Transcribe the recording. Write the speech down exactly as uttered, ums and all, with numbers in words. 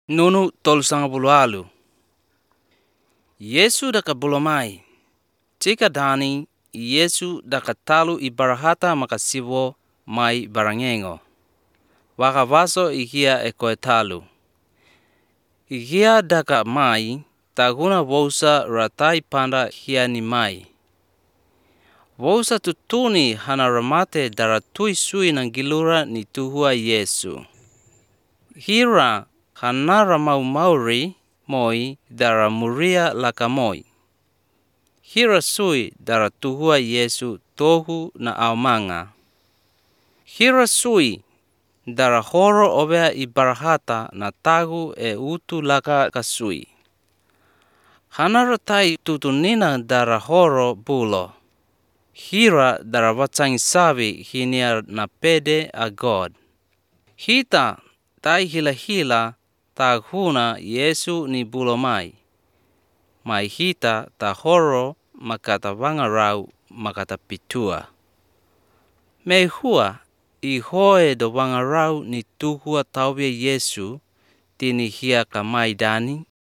Nunu tolu sanga bulu alu. Yesu daka bulomai. Jika dani Yesu daka talu ibarahata makasibo mai barangengo. Waka vaso ikia ekoe talu. Ikia daka mai taguna wausa ratai panda hia ni mai. Wausa tutuni hana ramate daratui sui nang gilura ni tuhua Yesu. Hira hanara mau mauri moi dara muria laka moi. Hira sui dara tuhua Yesu tohu na aumanga. Hira sui dara horo obea ibarahata na tagu e utu laka kasui. Hanara tai tutunina dara horo bulo. Hira dara wacangi sabi hinia na pede a God. Hita tai hila hila ta huna Yesu ni bulomai. Mai hita ta horo makata wangarau makata pitua. Me hua i hoe do wangarau ni tuhua taubia Yesu tini hia ka mai dani